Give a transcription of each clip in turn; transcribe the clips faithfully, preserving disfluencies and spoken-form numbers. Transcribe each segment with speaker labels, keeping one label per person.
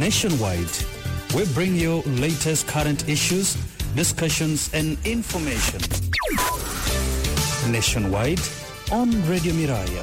Speaker 1: Nationwide, we bring you latest current issues, discussions and information. Nationwide on Radio Miraya.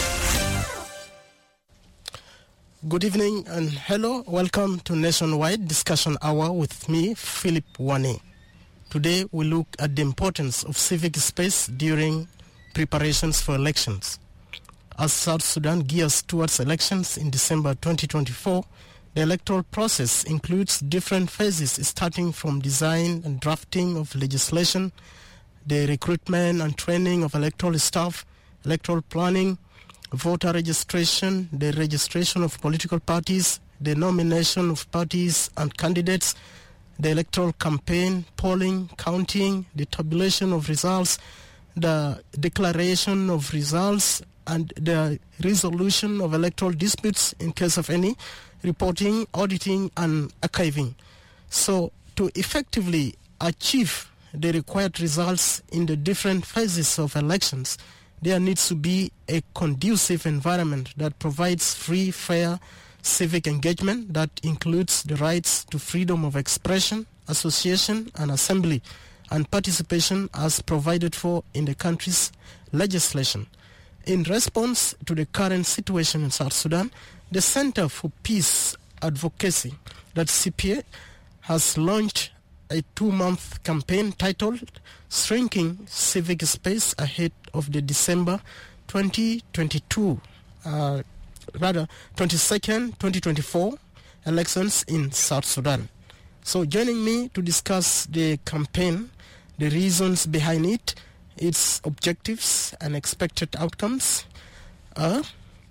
Speaker 2: Good evening and hello. Welcome to Nationwide Discussion Hour with me, Philip Wane. Today we look at the importance of civic space during preparations for elections. As South Sudan gears towards elections in December twenty twenty-four, the electoral process includes different phases starting from design and drafting of legislation, the recruitment and training of electoral staff, electoral planning, voter registration, the registration of political parties, the nomination of parties and candidates, the electoral campaign, polling, counting, the tabulation of results, the declaration of results, and the resolution of electoral disputes in case of any, reporting, auditing, and archiving. So to effectively achieve the required results in the different phases of elections, there needs to be a conducive environment that provides free, fair civic engagement that includes the rights to freedom of expression, association, and assembly, and participation as provided for in the country's legislation. In response to the current situation in South Sudan, the Center for Peace Advocacy, that's C P A, has launched a two-month campaign titled Shrinking Civic Space Ahead of the December twenty twenty-two, uh, rather twenty-second, twenty twenty-four elections in South Sudan. So joining me to discuss the campaign, the reasons behind it, its objectives and expected outcomes, uh,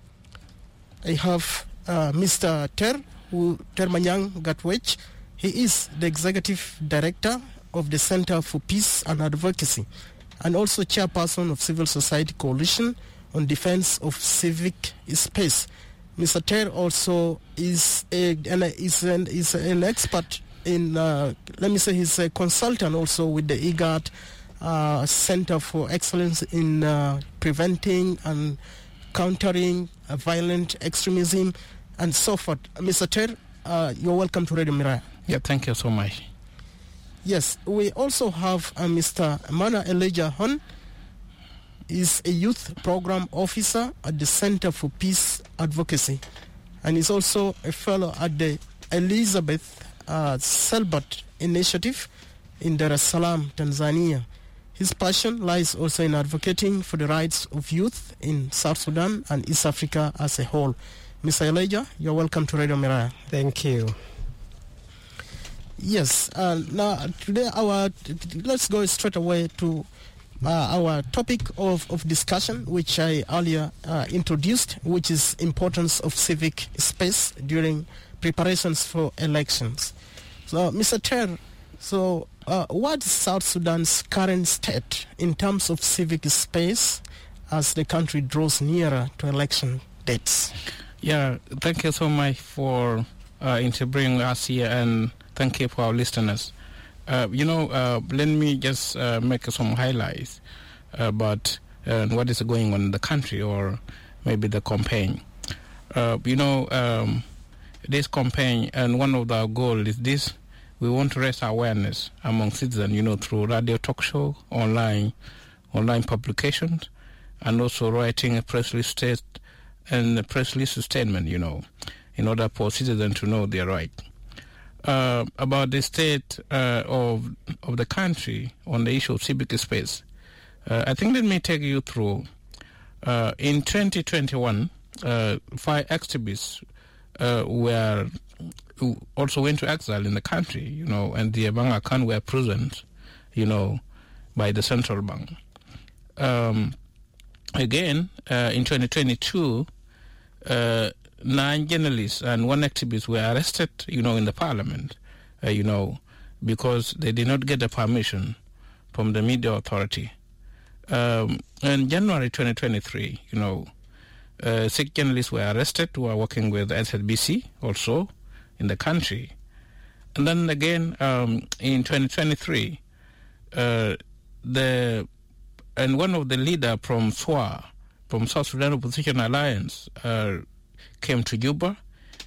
Speaker 2: I have uh, Mister Ter, who, Termanyang Gatwech. He is the Executive Director of the Center for Peace and Advocacy and also Chairperson of Civil Society Coalition on Defense of Civic Space. Mister Ter also is, a, an, is, an, is an expert in, uh, let me say he's a consultant also with the IGAD uh, Center for Excellence in uh, Preventing and Countering uh, Violent Extremism and so forth. Mister Ter, uh, you're welcome to Radio Miraya.
Speaker 3: Yeah, thank you so much.
Speaker 2: Yes, we also have uh, Mister Mana Elijah Hon. He's a youth program officer at the Center for Peace Advocacy, and he's also a fellow at the Elizabeth uh, Selbert Initiative in Dar es Salaam, Tanzania. His passion lies also in advocating for the rights of youth in South Sudan and East Africa as a whole. Mister Elijah, you're welcome to Radio Miraya.
Speaker 4: Thank you.
Speaker 2: Yes, uh, now today our let's go straight away to uh, our topic of, of discussion, which I earlier uh, introduced, which is importance of civic space during preparations for elections. So, Mister Ter, so uh, what is South Sudan's current state in terms of civic space as the country draws nearer to election dates?
Speaker 3: Yeah, thank you so much for uh, interviewing us here, and thank you for our listeners. Uh, you know, uh, let me just uh, make some highlights about uh, what is going on in the country, or maybe the campaign. Uh, you know, um, this campaign, and one of our goals is this: we want to raise awareness among citizens, you know, through radio talk show, online, online publications, and also writing a press release state and a press release statement, you know, in order for citizens to know their right. Uh, about the state uh, of of the country on the issue of civic space, uh, I think let me take you through. Uh, in twenty twenty-one, uh, five activists uh, were who also went to exile in the country, you know, and the bank account were prisoned, you know, by the central bank. Um, again, uh, in twenty twenty-two, uh, nine journalists and one activist were arrested, you know, in the parliament, uh, you know, because they did not get the permission from the media authority. Um, in January twenty twenty-three, you know, uh, six journalists were arrested who are working with S S B C also in the country. And then again, um, in twenty twenty-three, uh, the and one of the leader from S W A, from South Sudan Opposition Alliance, uh, came to Juba,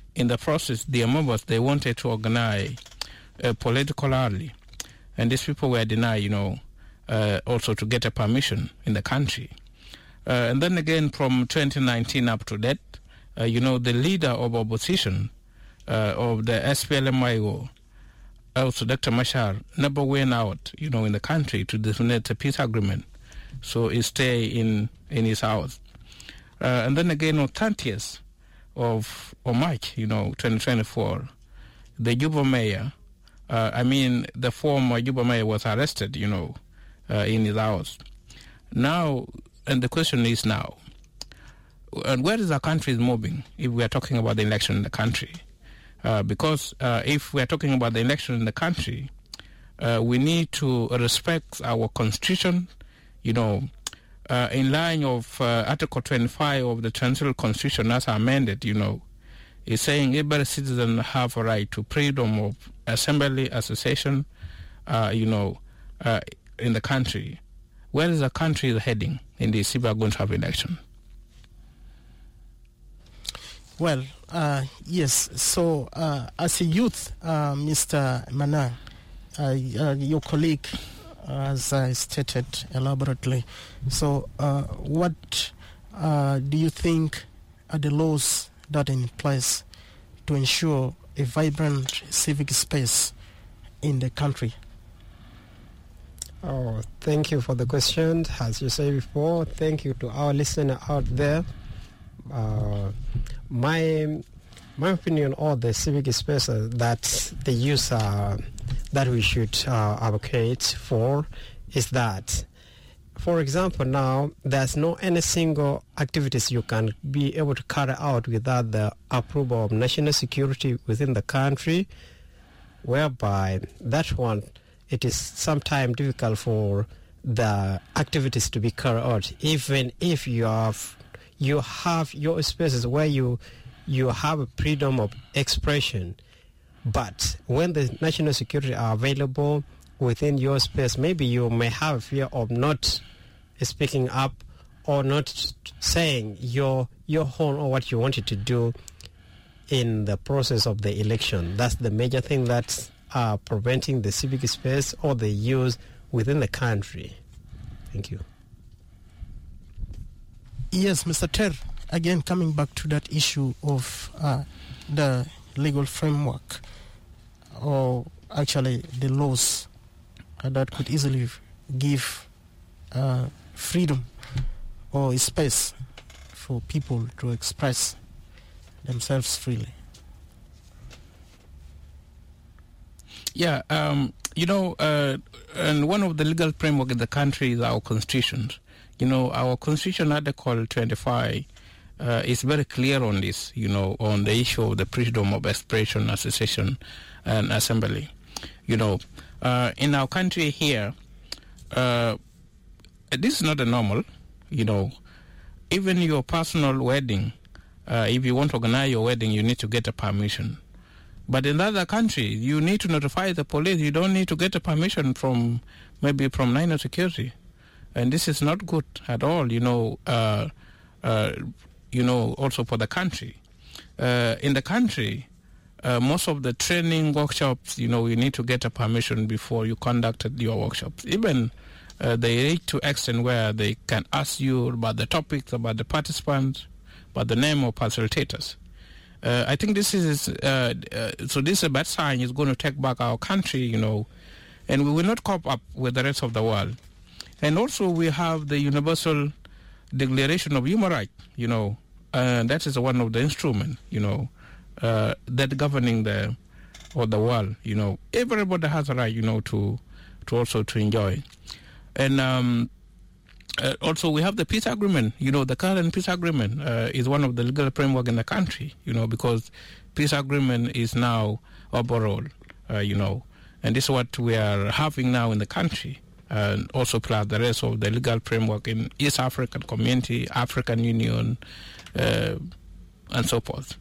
Speaker 3: in the process, their members, they wanted to organize a political rally. And these people were denied, you know, uh, also to get a permission in the country. Uh, and then again, from twenty nineteen up to that, uh, you know, the leader of opposition uh, of the S P L M I O, also Doctor Machar, never went out, you know, in the country to designate a peace agreement. So he stay in, in his house. Uh, and then again, on thirtieth of March, you know, twenty twenty-four, the Juba mayor, uh, I mean, the former Juba mayor was arrested, you know, uh, in his house. Now, and the question is now, and where is our country moving if we are talking about the election in the country? Uh, because uh, if we are talking about the election in the country, uh, we need to respect our constitution, you know, uh, in line of uh, Article twenty-five of the Transitional Constitution as amended, you know, is saying every citizen have a right to freedom of assembly, association, uh, you know, uh, in the country. Where is the country heading in this if we are going to have election?
Speaker 2: Well, uh, yes. So, uh, as a youth, uh, Mister Mana, uh, uh, your colleague, as I stated elaborately, so uh, what uh, do you think are the laws that are in place to ensure a vibrant civic space in the country?
Speaker 4: Oh, thank you for the question. As you said before, thank you to our listener out there. Uh, my my opinion on the civic space uh, that the use uh, that we should uh, advocate for is that, for example, now there's no any single activities you can be able to carry out without the approval of national security within the country, whereby that one, it is sometimes difficult for the activities to be carried out, even if you have you have your spaces where you you have a freedom of expression. But when the national security are available within your space, maybe you may have fear of not speaking up or not saying your your whole or what you wanted to do in the process of the election. That's the major thing that's uh, preventing the civic space or the use within the country. Thank you.
Speaker 2: Yes, Mister Ter, again coming back to that issue of uh, the legal framework, or actually the laws uh, that could easily give uh, freedom or space for people to express themselves freely.
Speaker 3: Yeah, um, you know, uh, and one of the legal framework in the country is our constitution. You know, our constitution, Article twenty-five, uh, is very clear on this, you know, on the issue of the freedom of expression, association, and assembly. You know, uh, in our country here, uh, this is not a normal, you know, even your personal wedding, uh, if you want to organize your wedding, you need to get a permission. But in other countries, you need to notify the police. You don't need to get a permission from maybe from national security. And this is not good at all, you know, uh, uh, you know, also for the country. Uh, in the country, uh, most of the training workshops, you know, you need to get a permission before you conducted your workshops. Even uh, they reach to extent where they can ask you about the topics, about the participants, about the name of facilitators. Uh, I think this is, uh, uh, so this is a bad sign. It's going to take back our country, you know, and we will not cope up with the rest of the world. And also we have the Universal Declaration of Human Rights, you know, and that is one of the instruments, you know, uh, that governing the or the world, you know. Everybody has a right, you know, to to also to enjoy. And um, uh, also we have the peace agreement, you know, the current peace agreement uh, is one of the legal framework in the country, you know, because peace agreement is now overall, uh, you know, and this is what we are having now in the country. And also plus the rest of the legal framework in East African Community, African Union, uh, and so forth.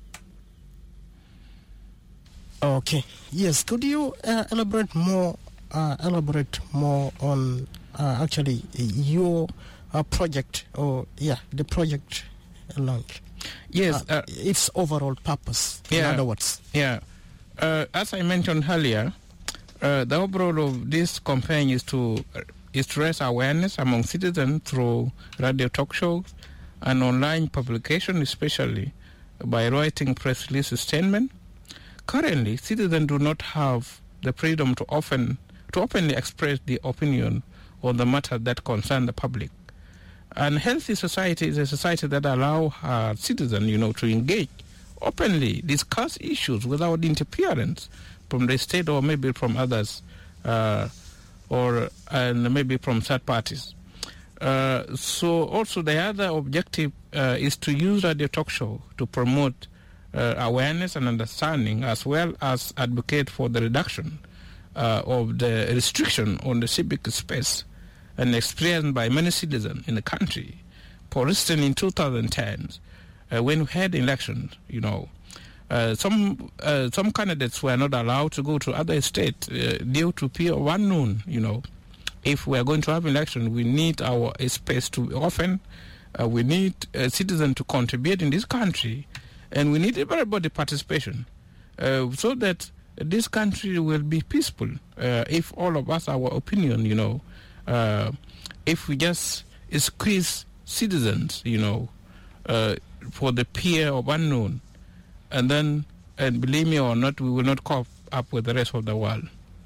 Speaker 2: Okay. Yes. Could you uh, elaborate more? Uh, elaborate more on uh, actually your uh, project, or yeah, the project launch.
Speaker 3: Yes.
Speaker 2: uh,
Speaker 3: Uh,
Speaker 2: its overall purpose, in
Speaker 3: yeah,
Speaker 2: other words.
Speaker 3: Yeah. Uh, as I mentioned earlier, uh, the overall of this campaign is to uh, is to raise awareness among citizens through radio talk shows and online publication, especially by writing press release statement. Currently, citizens do not have the freedom to often to openly express the opinion on the matter that concern the public. And healthy society is a society that allows uh, citizens, you know, to engage openly, discuss issues without interference from the state or maybe from others, uh, or and maybe from third parties. Uh, so also the other objective uh, is to use radio talk show to promote uh, awareness and understanding, as well as advocate for the reduction uh, of the restriction on the civic space and experienced by many citizens in the country. For instance, in two thousand ten, uh, when we had elections, you know, uh, some uh, some candidates were not allowed to go to other states uh, due to fear of unknown, you know. If we are going to have election, we need our space to be open. Uh, we need uh, citizens to contribute in this country, and we need everybody participation, uh, so that this country will be peaceful. Uh, if all of us, our opinion, you know, uh, if we just squeeze citizens, you know, uh, for the fear of unknown, and then, and believe me or not, we will not cope up with the rest of the world.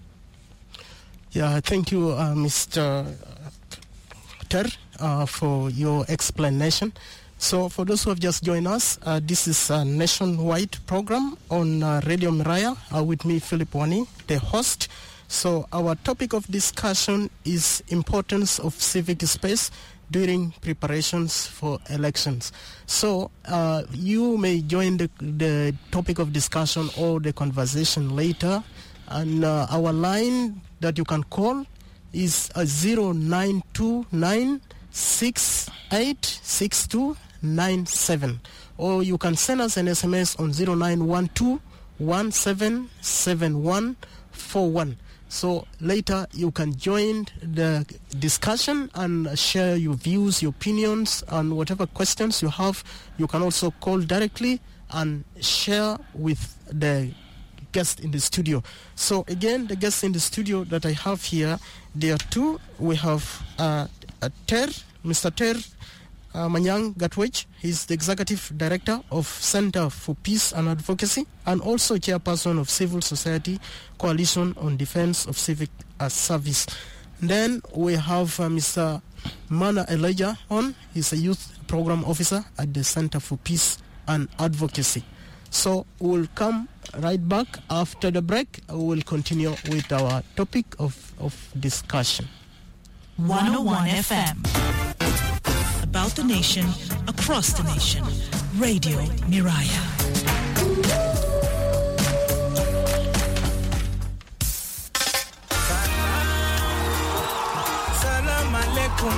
Speaker 2: Yeah, thank you, uh, Mister Ter, uh, for your explanation. So for those who have just joined us, uh, this is a nationwide program on uh, Radio Miraya, uh, with me, Philip Wani, the host. So our topic of discussion is importance of civic space during preparations for elections. So uh, you may join the, the topic of discussion or the conversation later, and uh, our line that you can call is uh, zero nine two nine six eight six two nine seven, or you can send us an S M S on zero nine one two one seven seven one four one. So later you can join the discussion and share your views, your opinions, and whatever questions you have. You can also call directly and share with the guest in the studio. So again, the guests in the studio that I have here, there are two. We have uh, uh, Ter, Mister Ter uh, Manyang Gatwech. He's the Executive Director of Center for Peace and Advocacy, and also Chairperson of Civil Society Coalition on Defense of Civic uh, Service. Then we have uh, Mister Mana Elijah on. He's a Youth Program Officer at the Center for Peace and Advocacy. So we'll come right back after the break. We'll continue with our topic of, of discussion.
Speaker 5: one oh one F M. About the nation, across the nation. Radio Miraya. Salam alaikum.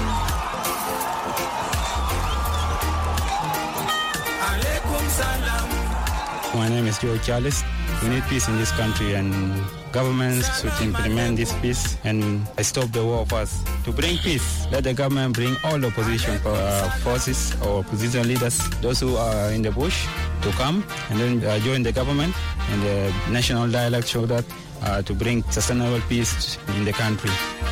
Speaker 5: Alaikum salam.
Speaker 6: My name is Joe Charles. We need peace in this country, and governments should implement this peace and stop the war first. To bring peace, let the government bring all the opposition uh, forces or opposition leaders, those who are in the bush, to come and then uh, join the government and the national dialogue show that uh, to bring sustainable peace in the country.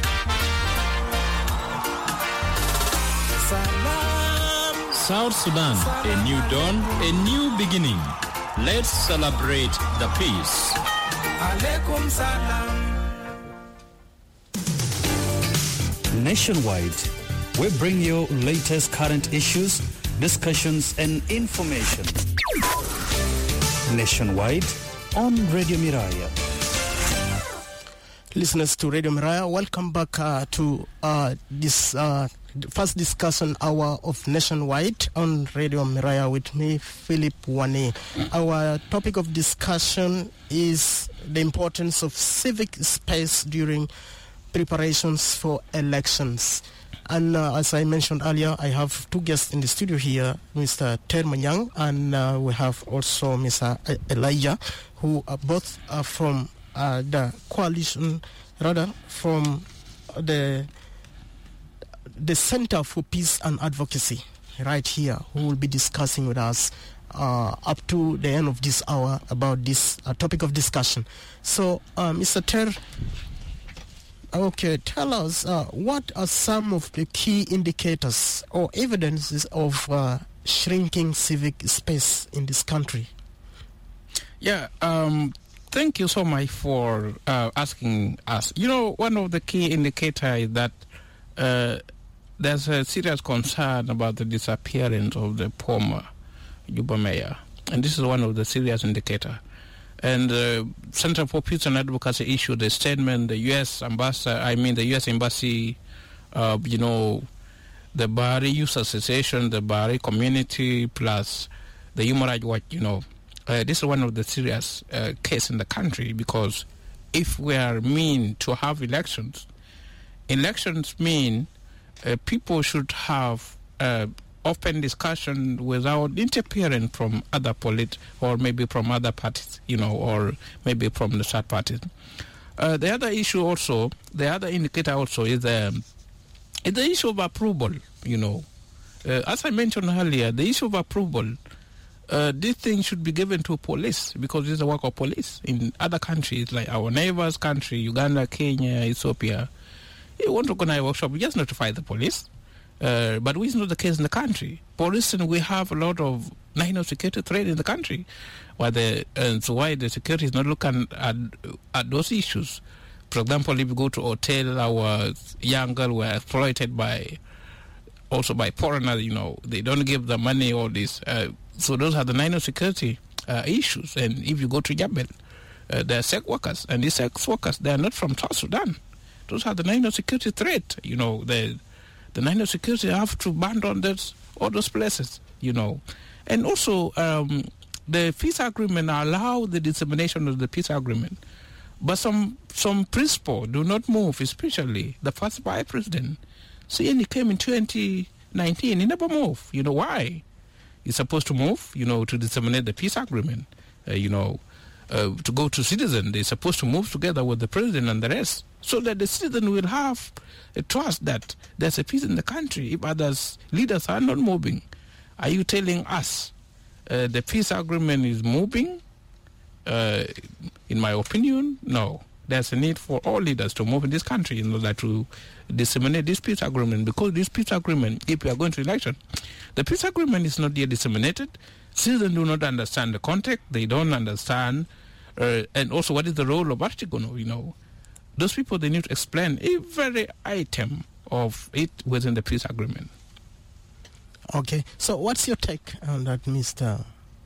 Speaker 7: South Sudan, a new dawn, a new beginning. Let's celebrate the peace. Alaikum salam.
Speaker 1: Nationwide, we bring you latest current issues, discussions, and information. Nationwide on Radio Miraya.
Speaker 2: Listeners to Radio Miraya, welcome back uh, to uh, this uh, first discussion hour of Nationwide on Radio Miraya with me, Philip Wane. Our topic of discussion is the importance of civic space during preparations for elections. And uh, as I mentioned earlier, I have two guests in the studio here, Mister Ter Manyang, and uh, we have also Mister Elijah, who are both are from uh, the coalition, rather from the the Center for Peace and Advocacy, right here, who will be discussing with us uh, up to the end of this hour about this uh, topic of discussion. So, uh, Mister Ter, okay, tell us uh, what are some of the key indicators or evidences of uh, shrinking civic space in this country?
Speaker 3: Yeah, um, thank you so much for uh, asking us. You know, one of the key indicators is that uh, there's a serious concern about the disappearance of the former Juba mayor, and this is one of the serious indicators. And the uh, Center for Peace and Advocacy issued a statement. The U S ambassador, I mean the U S Embassy, uh, you know, the Bahari Youth Association, the Bahari community, plus the Human Rights Watch, you know, uh, this is one of the serious uh, cases in the country, because if we are mean to have elections, elections mean uh, people should have uh, open discussion without interference from other polit or maybe from other parties, you know, or maybe from the third parties. Uh, the other issue also, the other indicator also is um, is the issue of approval, you know. Uh, as I mentioned earlier, the issue of approval, uh, this thing should be given to police, because it's the work of police. In other countries, like our neighbors' country, Uganda, Kenya, Ethiopia, you want to organize a workshop, you just notify the police. Uh, but which is not the case in the country. For instance, we have a lot of national security threat in the country, why the, and so why the security is not looking at, at those issues. For example, if you go to hotel, our young girls were exploited by, also by foreigners, you know, they don't give the money, all this. Uh, so those are the national security uh, issues. And if you go to Jabal, uh, there are sex workers, and these sex workers, they are not from South Sudan. Those are the national security threat, you know, the The national security have to ban on this, all those places, you know. And also, um, the peace agreement allow the dissemination of the peace agreement. But some some principles do not move, especially the first vice president. See, and he came in twenty nineteen, he never moved. You know why? He's supposed to move, you know, to disseminate the peace agreement, uh, you know, uh, to go to citizens. They're supposed to move together with the president and the rest, so that the citizen will have a trust that there's a peace in the country. If others, leaders are not moving, are you telling us uh, the peace agreement is moving? Uh, in my opinion, no. There's a need for all leaders to move in this country in order to disseminate this peace agreement, because this peace agreement, if we are going to election, the peace agreement is not yet disseminated. Citizens do not understand the context. They don't understand, uh, and also what is the role of Artigono, you know. Those people, they need to explain every item of it within the peace agreement.
Speaker 2: Okay, so what's your take on that, Mister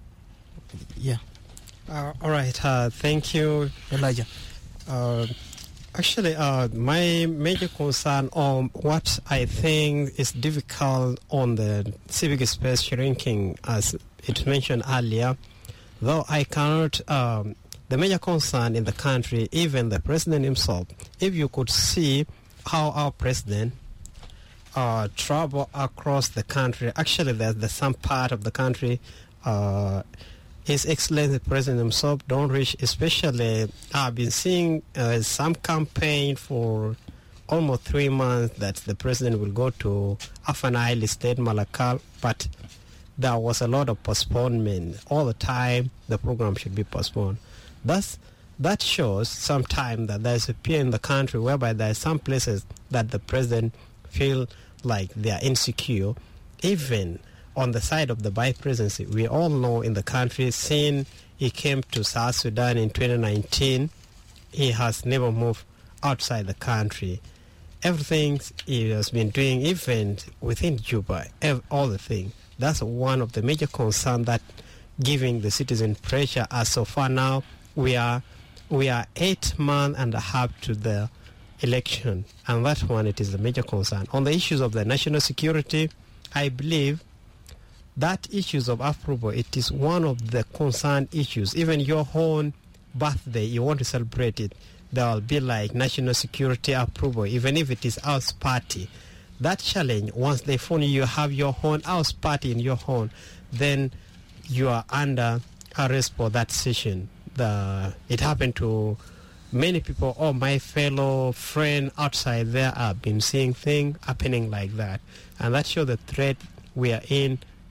Speaker 2: Yeah.
Speaker 4: Uh, all right, uh, thank you,
Speaker 2: Elijah.
Speaker 4: Uh, actually, uh, my major concern on what I think is difficult on the civic space shrinking, as it mentioned earlier, though I cannot... Um, The major concern in the country, even the president himself, if you could see how our president uh, travel across the country, actually there's the, some part of the country, uh, His Excellency the President himself don't reach, especially I've been seeing uh, some campaign for almost three months that the president will go to Afan Isle State, Malakal, but there was a lot of postponement. All the time the program should be postponed. Thus, that shows sometime that there's a fear in the country whereby there are some places that the president feel like they are insecure. Even on the side of the vice presidency, we all know in the country, since he came to South Sudan in twenty nineteen, he has never moved outside the country. Everything he has been doing, even within Juba, all the things. That's one of the major concerns that giving the citizen pressure. As so far now, we are we are eight months and a half to the election, and that one, it is the major concern. On the issues of the national security, I believe that issues of approval, it is one of the concern issues. Even your own birthday, you want to celebrate it, there will be like national security approval, even if it is house party. That challenge, once they phone you, you have your own house party in your own, then you are under arrest for that session. The, it happened to many people, or my fellow friend outside there have been seeing things happening like that. And that shows the threat we are in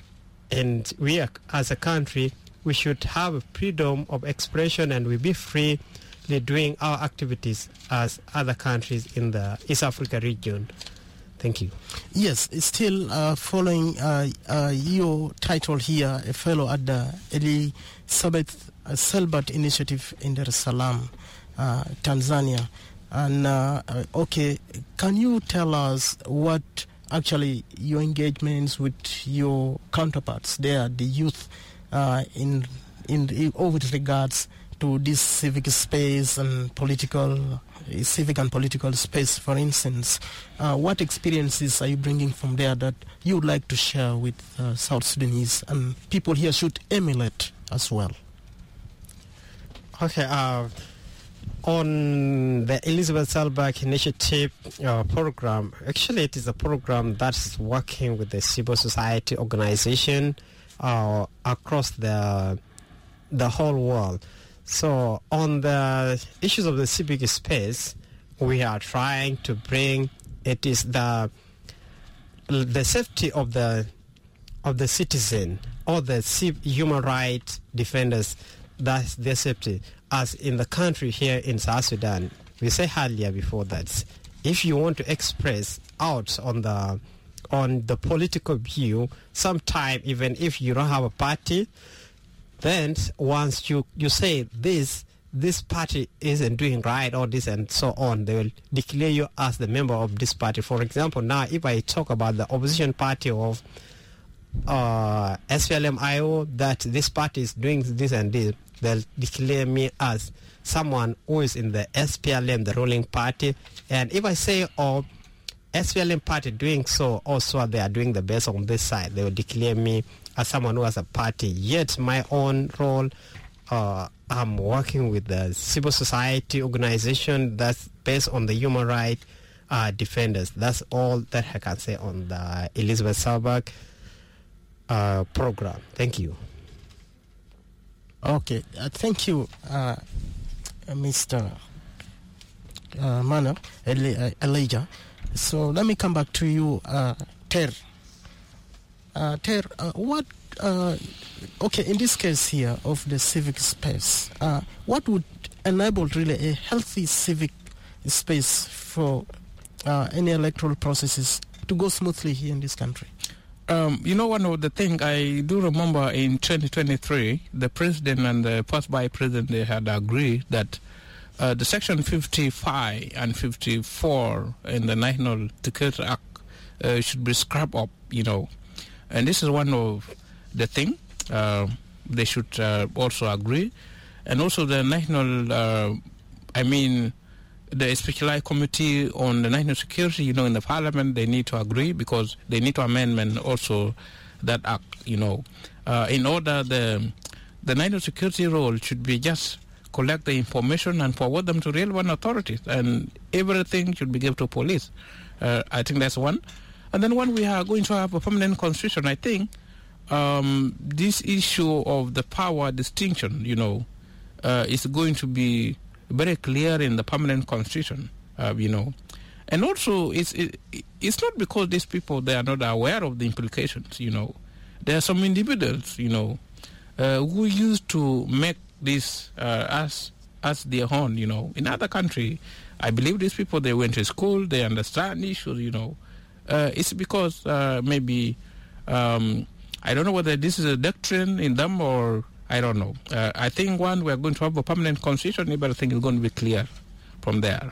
Speaker 4: and we are, as a country, we should have a freedom of expression, and we be freely doing our activities as other countries in the East Africa region. Thank you.
Speaker 2: Yes, still uh, following uh, uh, your title here, a fellow at the Elizabeth Selbert Initiative in Dar es Salaam, uh, Tanzania. And, uh, uh, okay, can you tell us what actually your engagements with your counterparts there, the youth, uh, in in the, with regards to this civic space and political, uh, civic and political space, for instance, uh, what experiences are you bringing from there that you would like to share with uh, South Sudanese and people here should emulate as well?
Speaker 4: Okay, uh, on the Elizabeth Selbert Initiative uh, program, actually it is a program that's working with the civil society organization uh, across the the whole world. So on the issues of the civic space, we are trying to bring it is the the safety of the of the citizen or the human rights defenders. That's their safety. As in the country here in South Sudan, we said earlier before that if you want to express out on the on the political view, sometime even if you don't have a party, then once you, you say this, this party isn't doing right or this and so on, they will declare you as the member of this party. For example, now if I talk about the opposition party of uh, S P L M I O, that this party is doing this and this, they'll declare me as someone who is in the S P L M, the ruling party. And if I say, oh, S P L M party doing so, also they are doing the best on this side, they will declare me as someone who has a party. Yet my own role, uh, I'm working with the civil society organization that's based on the human rights uh, defenders. That's all that I can say on the Elizabeth Selbert uh, program. Thank you.
Speaker 2: Okay, uh, thank you, uh, Mister Uh, Manuel Eli- uh, Elijah. So let me come back to you, uh, Ter. Uh, Ter, uh, what, uh, okay, in this case here of the civic space, uh, what would enable really a healthy civic space for uh, any electoral processes to go smoothly here in this country?
Speaker 3: Um, you know, one of the things I do remember in twenty twenty-three, the president and the first vice president, they had agreed that uh, the section fifty-five and fifty-four in the National Security Act uh, should be scrapped up, you know. And this is one of the things uh, they should uh, also agree. And also the national, uh, I mean, the specialized committee on the national security, you know, in the parliament, they need to agree because they need to amendment also that act, you know, uh, in order the the national security role should be just collect the information and forward them to relevant authorities, and everything should be given to police. Uh, I think that's one. And then when we are going to have a permanent constitution, I think um, this issue of the power distinction, you know, uh, is going to be very clear in the permanent constitution, uh, you know. And also, it's it, it's not because these people, they are not aware of the implications, you know. There are some individuals, you know, uh, who used to make this uh, as, as their own, you know. In other countries, I believe these people, they went to school, they understand issues, you know. Uh, it's because uh, maybe, um, I don't know whether this is a doctrine in them or I don't know. Uh, I think one, we are going to have a permanent constitution, everything is going to be clear from there.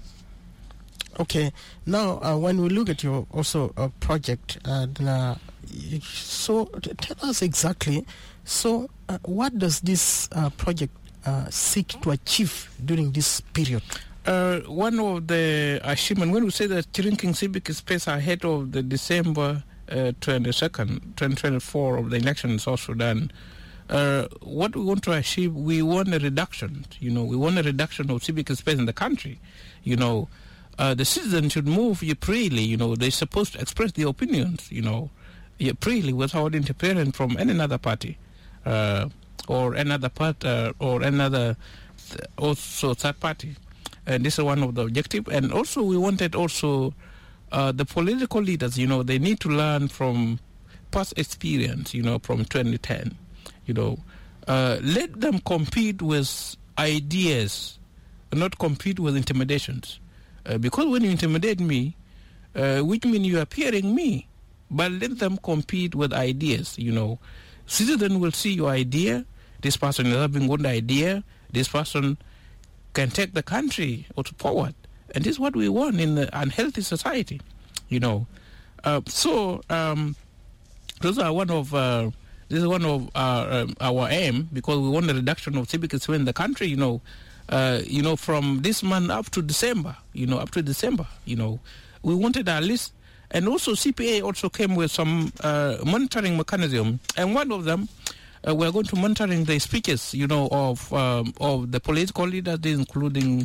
Speaker 2: Okay. Now, uh, when we look at your also uh, project, uh, uh, so t- tell us exactly, so uh, what does this uh, project uh, seek to achieve during this period?
Speaker 3: Uh, one of the achievements, when we say that shrinking civic space ahead of the December uh, twenty-second, twenty twenty-four of the election in South Sudan, uh, what we want to achieve, we want a reduction, you know, we want a reduction of civic space in the country, you know. Uh, the citizens should move freely, you know, they're supposed to express their opinions, you know, freely without interference from any other party uh, or another part uh, or another th- also third party. And this is one of the objectives. And also we wanted also uh, the political leaders, you know, they need to learn from past experience, you know, from twenty ten, you know, uh, let them compete with ideas, not compete with intimidations. Uh, because when you intimidate me, uh, which means you are fearing me, but let them compete with ideas, you know. Citizens will see your idea. This person is having good idea. This person can take the country forward. And this is what we want in the unhealthy society, you know. Uh, so um, those are one of uh, this is one of our, um, our aim, because we want a reduction of civic sphere in the country, you know. Uh, you know, from this month up to December, you know, up to December, you know, we wanted our list. And also C P A also came with some uh, monitoring mechanism, and one of them, uh, we're going to monitoring the speeches, you know, of um, of the political leaders, including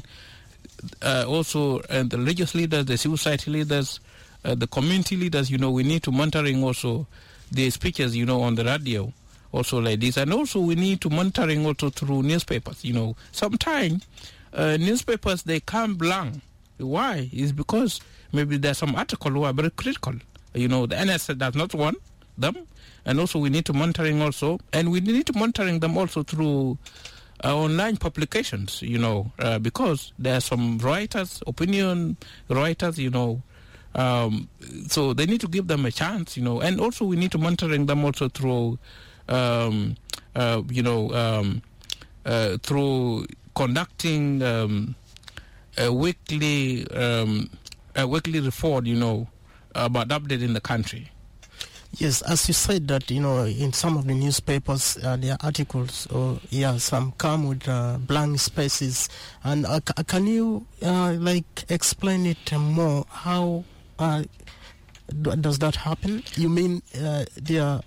Speaker 3: uh, also uh, the religious leaders, the civil society leaders, uh, the community leaders. You know, we need to monitoring also the speeches, you know, on the radio, also like this, and also we need to monitoring also through newspapers. You know, sometimes uh, newspapers they come blank. Why? It's because maybe there's some article who are very critical. You know, the N S A does not want them, and also we need to monitoring also, and we need to monitoring them also through uh, online publications. You know, uh, because there are some writers, opinion writers. You know, um, so they need to give them a chance. You know, and also we need to monitoring them also through, um, uh, you know, um, uh, through conducting. Um, A weekly, um, a weekly report, you know, about update in the country.
Speaker 2: Yes, as you said that, you know, in some of the newspapers, uh, there are articles, or yeah, some come with uh, blank spaces. And uh, c- can you, uh, like, explain it more? How uh, d- does that happen? You mean uh, there are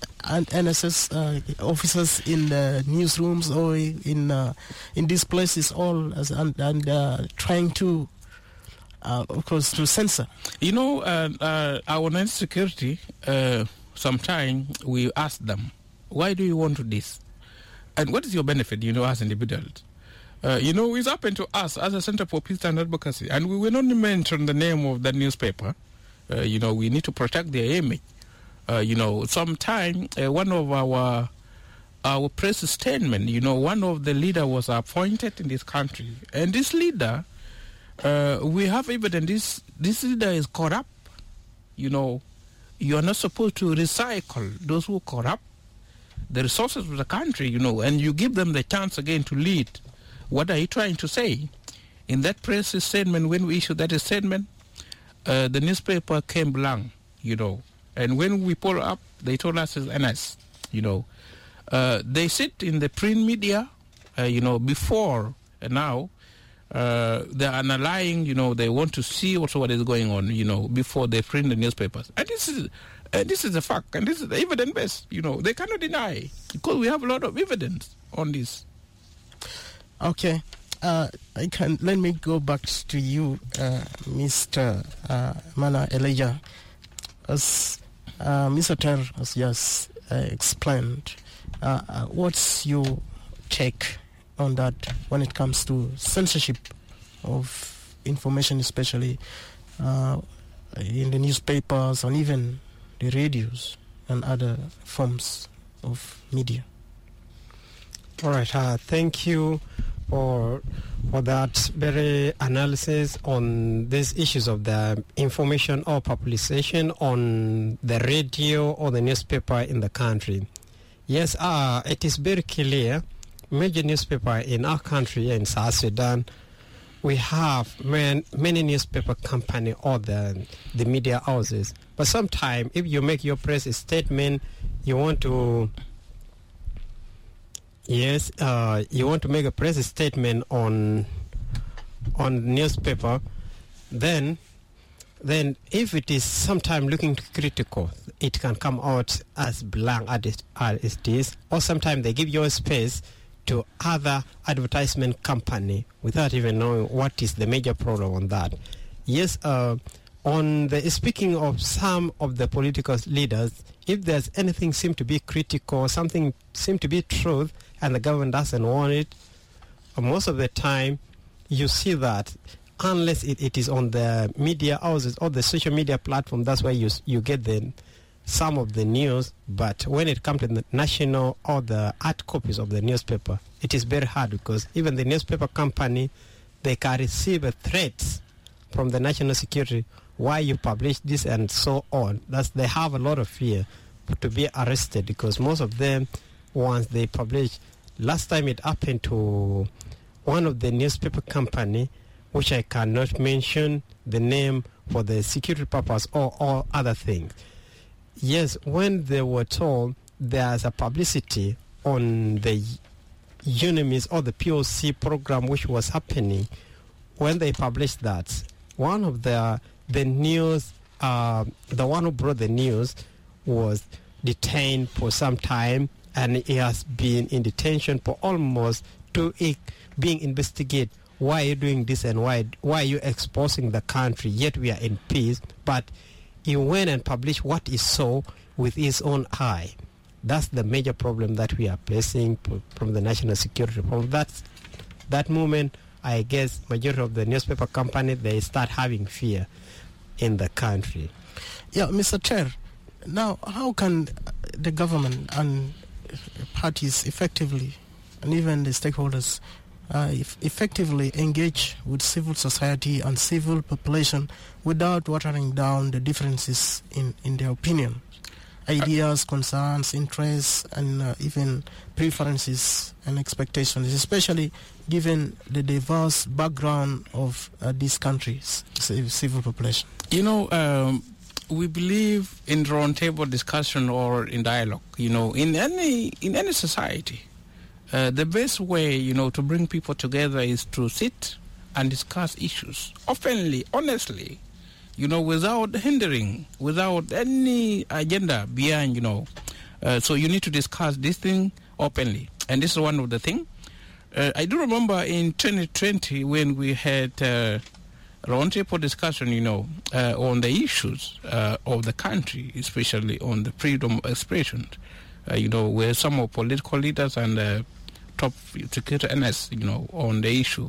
Speaker 2: N S S uh, officers in the newsrooms or in uh, in these places, all as, and, and uh, trying to, uh, of course, to censor.
Speaker 3: You know, uh, uh, our national security. Uh, sometimes we ask them, "Why do you want to this? And what is your benefit?" You know, as individuals. Uh, you know, it's happened to us as a Center for Peace and Advocacy, and we will not mention the name of the newspaper. Uh, you know, we need to protect their image. Uh, you know, sometime uh, one of our our press statement, you know, one of the leader was appointed in this country, and this leader, uh, we have evidence this this leader is corrupt. You know, you are not supposed to recycle those who corrupt the resources of the country. You know, and you give them the chance again to lead. What are you trying to say? In that press statement, when we issued that statement, uh, the newspaper came blank. You know. And when we pull up, they told us it's N S, you know. Uh, they sit in the print media, uh, you know, before and now. Uh, they're analyzing, you know, they want to see also what is going on, you know, before they print the newspapers. And this is uh, this is a fact, and this is the evidence-based, you know. They cannot deny, because we have a lot of evidence on this.
Speaker 2: Okay. Uh, I can, let me go back to you, uh, Mister Uh, Mana Elijah. As Uh, Mister Ter has just uh, explained, uh, uh, what's your take on that when it comes to censorship of information, especially uh, in the newspapers and even the radios and other forms of media?
Speaker 4: All right, uh, thank you for for that very analysis on these issues of the information or publication on the radio or the newspaper in the country. Yes, uh, it is very clear. Major newspaper in our country, in South Sudan, we have man, many newspaper company or the the media houses. But sometimes, if you make your press statement, you want to Yes, uh, you want to make a press statement on on newspaper, then then if it is sometime looking critical, it can come out as blank as it, as it is, or sometimes they give you a space to other advertisement company without even knowing what is the major problem on that. Yes, uh, on the speaking of some of the political leaders, if there's anything seem to be critical, something seem to be truth, and the government doesn't want it, most of the time you see that unless it, it is on the media houses or the social media platform, that's where you you get the some of the news, but when it comes to the national or the hard copies of the newspaper, it is very hard because even the newspaper company, they can receive a threat from the national security, why you publish this and so on. That's, they have a lot of fear to be arrested because most of them, once they publish, last time it happened to one of the newspaper company, which I cannot mention the name for the security purpose or, or other things. Yes, when they were told there's a publicity on the UNIMIS or the P O C program which was happening, when they published that, one of the the news, uh, the one who brought the news was detained for some time, and he has been in detention for almost two weeks, being investigated. Why are you doing this and why why are you exposing the country? Yet we are in peace, but he went and published what he saw with his own eye. That's the major problem that we are facing from the national security. From that that moment, I guess majority of the newspaper companies, they start having fear in the country.
Speaker 2: Yeah, Mister Chair, now how can the government and parties effectively, and even the stakeholders, uh, if effectively engage with civil society and civil population without watering down the differences in, in their opinion, ideas, concerns, interests, and uh, even preferences and expectations, especially given the diverse background of uh, these countries, civil population?
Speaker 3: You know, um, we believe in roundtable discussion or in dialogue. You know, in any in any society, uh, the best way, you know, to bring people together is to sit and discuss issues openly, honestly. You know, without hindering, without any agenda behind. You know, uh, so you need to discuss this thing openly, and this is one of the things. Uh, I do remember in twenty twenty when we had uh, roundtable discussion, you know, uh, on the issues uh, of the country, especially on the freedom of expression, uh, you know, where some of political leaders and uh, top security N S, you know, on the issue.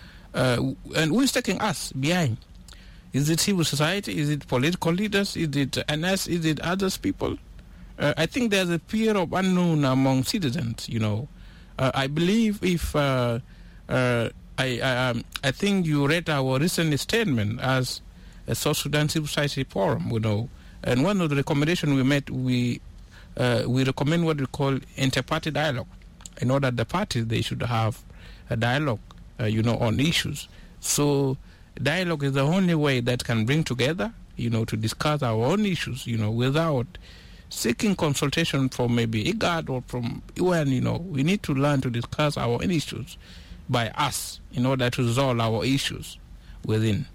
Speaker 3: Uh, and who is taking us behind? Is it civil society? Is it political leaders? Is it N S? Is it others people? Uh, I think there's a fear of unknown among citizens, you know. Uh, I believe if uh, uh, I I, um, I think you read our recent statement as a South Sudan Civil Society Forum, you know, and one of the recommendations we made, we uh, we recommend what we call inter-party dialogue. In order the parties, they should have a dialogue, uh, you know, on issues. So dialogue is the only way that can bring together, you know, to discuss our own issues, you know, without seeking consultation from maybe IGAD or from U N. You know, we need to learn to discuss our own issues by us in order to resolve our issues within.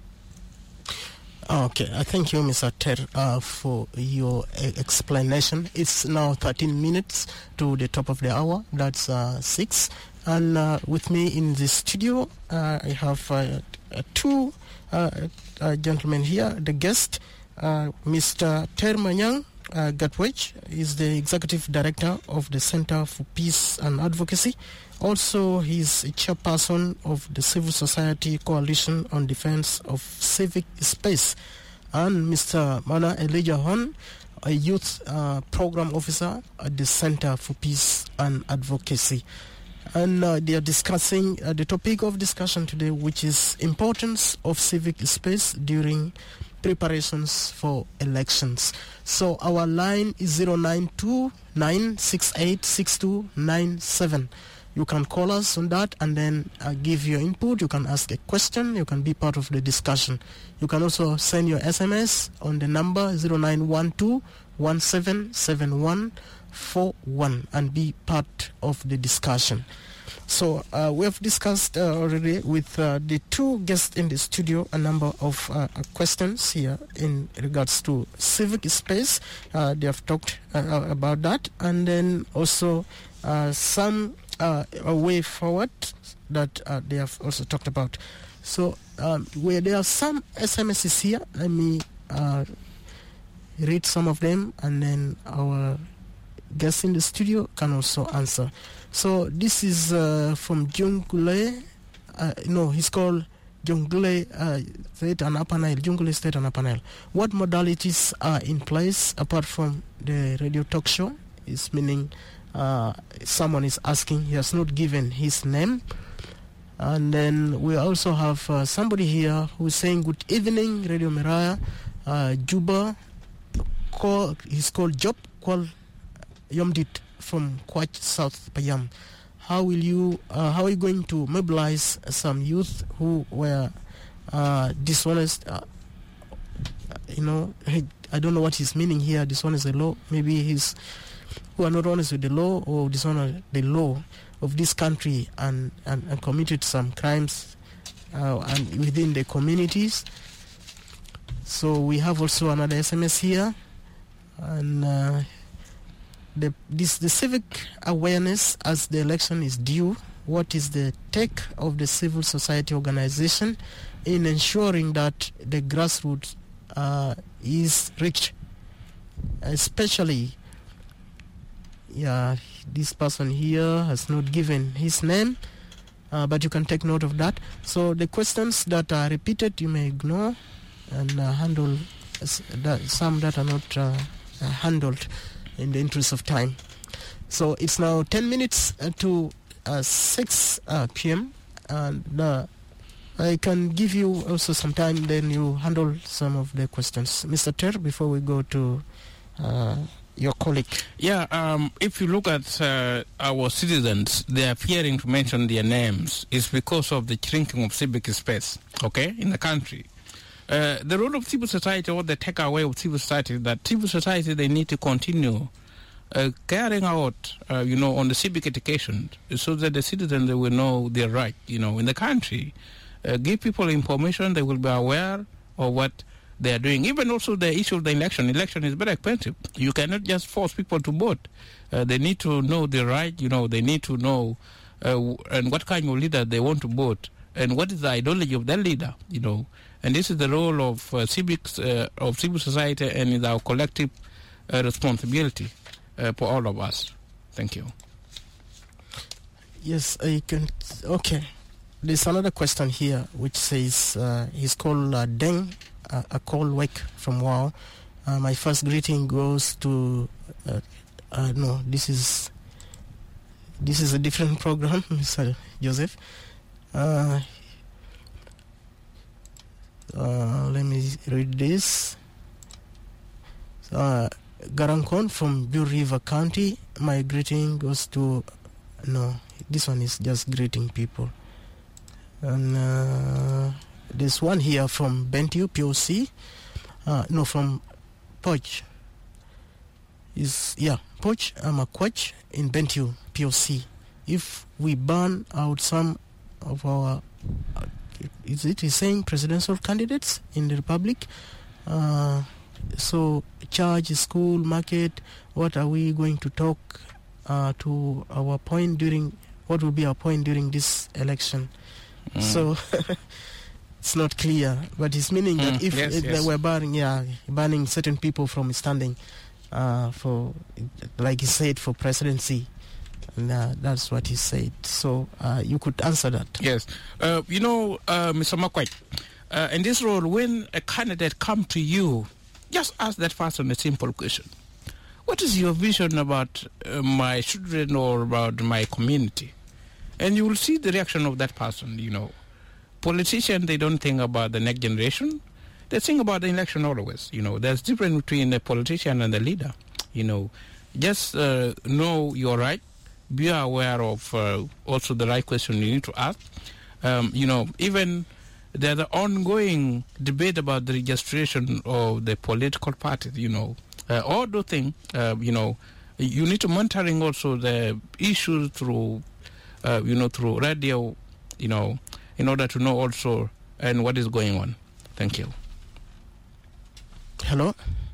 Speaker 2: Okay, I thank you, Mister Ter, uh, for your uh, explanation. It's now thirteen minutes to the top of the hour. That's uh, six. And uh, with me in the studio, uh, I have uh, uh, two uh, uh, gentlemen here. The guest, uh, Mister Ter Manyang uh, Gatwech, is the Executive Director of the Center for Peace and Advocacy. Also, he's a chairperson of the Civil Society Coalition on Defense of Civic Space. And Mister Mana Elijah Hon, a Youth uh, Program Officer at the Center for Peace and Advocacy. And uh, they are discussing uh, the topic of discussion today, which is importance of civic space during preparations for elections. So our line is zero nine two nine six eight six two nine seven. You can call us on that and then uh, give your input. You can ask a question. You can be part of the discussion. You can also send your S M S on the number zero nine one two one seven seven one four one and be part of the discussion. So uh, we have discussed uh, already with uh, the two guests in the studio a number of uh, questions here in regards to civic space. Uh, they have talked uh, about that, and then also uh, some uh, a way forward that uh, they have also talked about. So um, where there are some S M Ses here, let me uh, read some of them, and then our guests in the studio can also answer. So this is uh, from Jung Kule. Uh, no, he's called Jonglei uh, State and Upper Nile, Jonglei State and Upper Nile. What modalities are in place apart from the radio talk show? Is meaning uh, someone is asking, he has not given his name. And then we also have uh, somebody here who is saying, good evening, Radio Miraya, uh, Juba, call, he's called Job, call Yomdit from Kwach, South Payam. How will you, uh, how are you going to mobilize some youth who were uh, dishonest? Uh, you know, I don't know what he's meaning here, dishonest the law. Maybe he's, who are not honest with the law or dishonor the law of this country and, and, and committed some crimes uh, and within the communities. So we have also another S M S here, and uh, the this the civic awareness as the election is due. What is the take of the civil society organization in ensuring that the grassroots uh, is reached, especially? Yeah, this person here has not given his name, uh, but you can take note of that. So the questions that are repeated, you may ignore and uh, handle s- that, some that are not uh, uh, handled in the interest of time. So it's now ten minutes uh, to uh, six uh, p.m. and uh, I can give you also some time, then you handle some of the questions. Mister Ter, before we go to uh, your colleague.
Speaker 3: Yeah, um, if you look at uh, our citizens, they are fearing to mention their names. It's because of the shrinking of civic space, okay, in the country. Uh, the role of civil society, or the takeaway of civil society, is that civil society, they need to continue uh, carrying out, uh, you know, on the civic education, so that the citizens, they will know their right, you know, in the country. Uh, give people information, they will be aware of what they are doing. Even also the issue of the election. Election is very expensive. You cannot just force people to vote. Uh, they need to know their right, you know, they need to know uh, and what kind of leader they want to vote, and what is the ideology of that leader, you know. And this is the role of uh, civics, uh, of civil society, and is our collective uh, responsibility uh, for all of us. Thank you.
Speaker 2: Yes, I can. Okay. There's another question here which says, uh, he's called uh, Deng, uh, a call wake from Wow. Uh, my first greeting goes to, uh, uh, no, this is, this is a different program, Mister Joseph. Uh, uh, let me read this. Uh, Garankon from Bull River County. My greeting goes to, no, this one is just greeting people. And uh, there's one here from Bentiu, P O C. Uh, no, from Poch. Is yeah, Poch Amakwach in Bentiu, P O C. If we burn out some of our, uh, is it is saying presidential candidates in the Republic? Uh, so church, school, market. What are we going to talk uh, to our point during? What will be our point during this election? Mm. So it's not clear, but it's meaning mm, that if
Speaker 3: yes,
Speaker 2: it,
Speaker 3: yes.
Speaker 2: they were banning, yeah, banning certain people from standing uh, for, like he said, for presidency, and uh, that's what he said. So uh, you could answer that.
Speaker 3: Yes, uh, you know, uh, Mister Makwai, uh, in this role, when a candidate comes to you, just ask that person a simple question: what is your vision about uh, my children or about my community? And you will see the reaction of that person, you know. Politicians, they don't think about the next generation. They think about the election always, you know. There's difference between the politician and the leader, you know. Just uh, know your right. Be aware of uh, also the right question you need to ask. Um, you know, even there's an ongoing debate about the registration of the political parties, you know. Uh, all those things, uh, you know, you need to monitoring also the issues through Uh, you know, through radio, you know, in order to know also and what is going on. Thank you.
Speaker 2: Hello?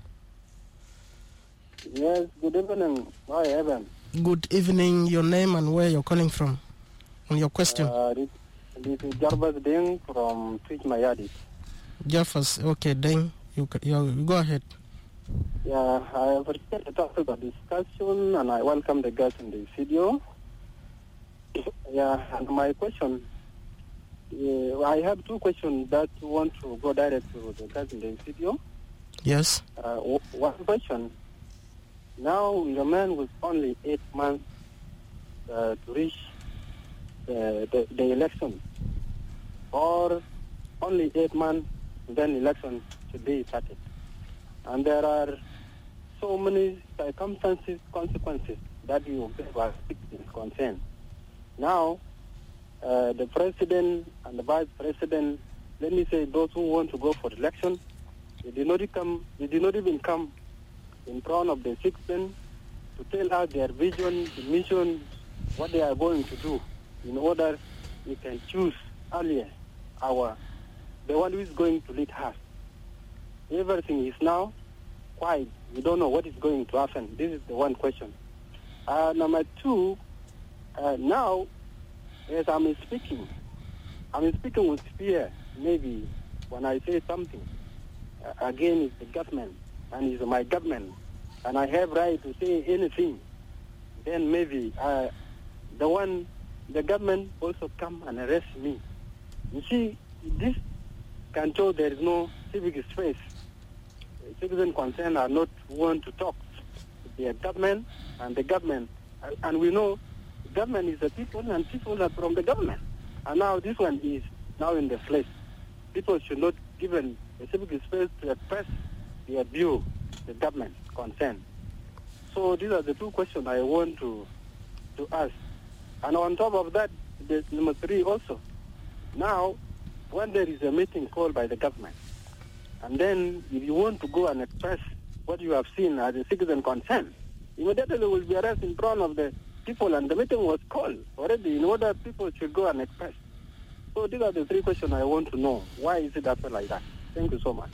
Speaker 8: Yes, good evening. Hi, Evan.
Speaker 2: Good evening. Your name and where you're calling from? And your question?
Speaker 8: Uh, this, this is Jarbas Deng from Twitch Mayadi.
Speaker 2: Jeffers, okay, Deng, you, you, you go ahead.
Speaker 8: Yeah, I appreciate the topic of discussion and I welcome the guests in the studio. Yeah, and my question uh, I have two questions that want to go direct to the guys in the studio.
Speaker 2: Yes.
Speaker 8: Uh, w- one question. Now we remain with only eight months uh, to reach the, the, the election, or only eight months, then election should be started. And there are so many circumstances, consequences that you are concerned. Now, uh, the president and the vice president, let me say those who want to go for election, they did not come, they did not even come in front of the citizen to tell us their vision, the mission, what they are going to do, in order we can choose earlier our the one who is going to lead us. Everything is now quiet. We don't know what is going to happen. This is the one question. Uh, number two, uh, now, as I'm speaking, I'm speaking with fear. Maybe when I say something, uh, again, it's the government, and it's my government, and I have right to say anything. Then maybe uh, the one, the government also come and arrest me. You see, this can show there is no civic space. Citizens concerned are not want to talk to their government, and the government, and, and we know the government is the people, and people are from the government. And now this one is now in the flesh. People should not given a civic space to express their view, the government concerned. So these are the two questions I want to to ask. And on top of that, there's number three also. Now, when there is a meeting called by the government, and then if you want to go and express what you have seen as a citizen concern, immediately will be arrested in front of the people, and the meeting was called already in order people should go and express. So these are the three questions I want to know. Why is it happen like that? Thank you so much.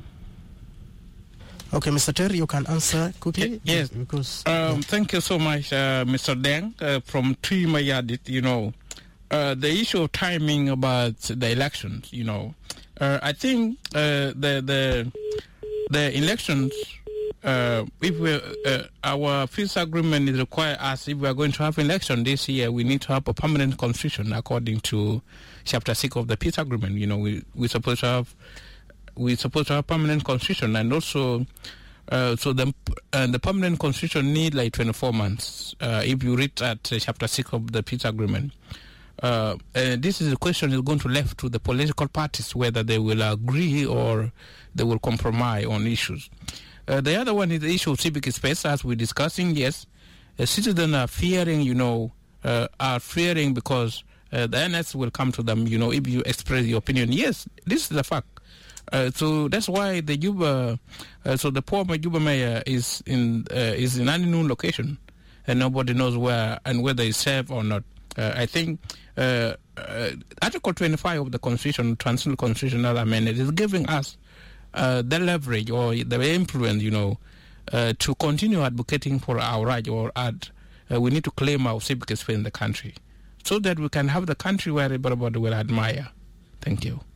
Speaker 2: Okay, Mister Terry, you can answer quickly.
Speaker 3: Yes,
Speaker 2: because
Speaker 3: um,
Speaker 2: yeah.
Speaker 3: Thank you so much, uh, Mister Deng uh, from Trimayadit. You know, uh, the issue of timing about the elections. You know, uh, I think uh, the the the elections. Uh, if we uh, our peace agreement is require us, if we are going to have election this year, we need to have a permanent constitution according to chapter six of the peace agreement. You know, we we supposed to have. We're supposed to have permanent constitution, and also, uh, so the uh, the permanent constitution need like twenty-four months. Uh, if you read at uh, chapter six of the peace agreement, uh, uh, this is a question is going to left to the political parties whether they will agree or they will compromise on issues. Uh, the other one is the issue of civic space, as we're discussing. Yes, uh, citizens are fearing, you know, uh, are fearing because uh, the N S will come to them. You know, if you express your opinion, yes, this is a fact. Uh, so that's why the Juba, uh, so the former Juba mayor is in uh, is in an unknown location, and nobody knows where and whether he's safe or not. Uh, I think uh, uh, Article twenty-five of the Constitution, Transitional Constitutional Amendment, is giving us uh, the leverage or the influence, you know, uh, to continue advocating for our right or ad. Uh, we need to claim our civic space in the country, so that we can have the country where everybody will admire. Thank you.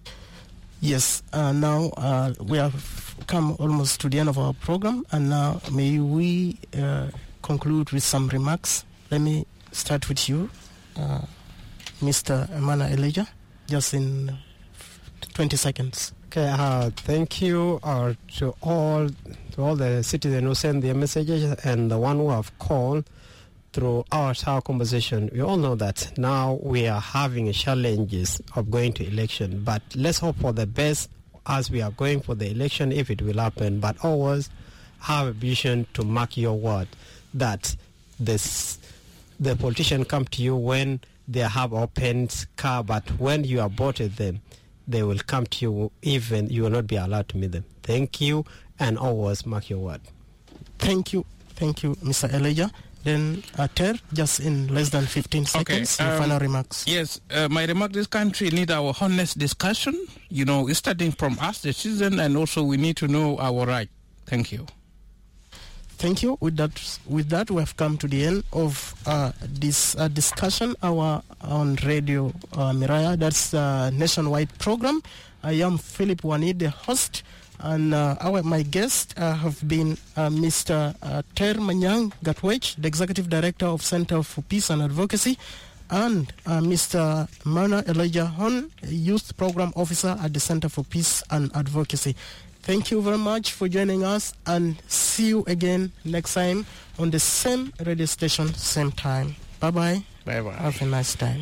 Speaker 2: Yes, uh, now uh, we have come almost to the end of our program, and now may we uh, conclude with some remarks. Let me start with you, uh, Mister Emana Elijah, just in twenty seconds.
Speaker 4: Okay, uh, thank you uh, to all to all the citizens who sent their messages and the one who have called through our tower conversation. We all know that now we are having challenges of going to election, but let's hope for the best as we are going for the election if it will happen. But always have a vision to mark your word that this the politician come to you when they have opened car, but when you have voted them, they will come to you even you will not be allowed to meet them. Thank you, and always mark your word.
Speaker 2: Thank you. Thank you, Mister Elijah. Then, uh, Ter, just in less than fifteen seconds,
Speaker 3: okay,
Speaker 2: your
Speaker 3: um,
Speaker 2: final remarks.
Speaker 3: Yes, uh, my remark, this country need our honest discussion, you know, starting from us, the citizen, and also we need to know our right. Thank you.
Speaker 2: Thank you. With that, with that, we have come to the end of uh, this uh, discussion hour on Radio uh, Miraya. That's a nationwide program. I am Philip Wani, the host. And uh, our my guests uh, have been uh, Mister Uh, Ter Manyang Gatwech, the Executive Director of Center for Peace and Advocacy, and uh, Mister Mana Elijah Hon, Youth Program Officer at the Center for Peace and Advocacy. Thank you very much for joining us, and see you again next time on the same radio station, same time. Bye-bye.
Speaker 3: Bye-bye.
Speaker 2: Have a nice time.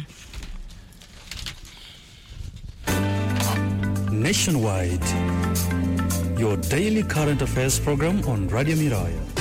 Speaker 1: Nationwide, your daily current affairs program on Radio Miraya.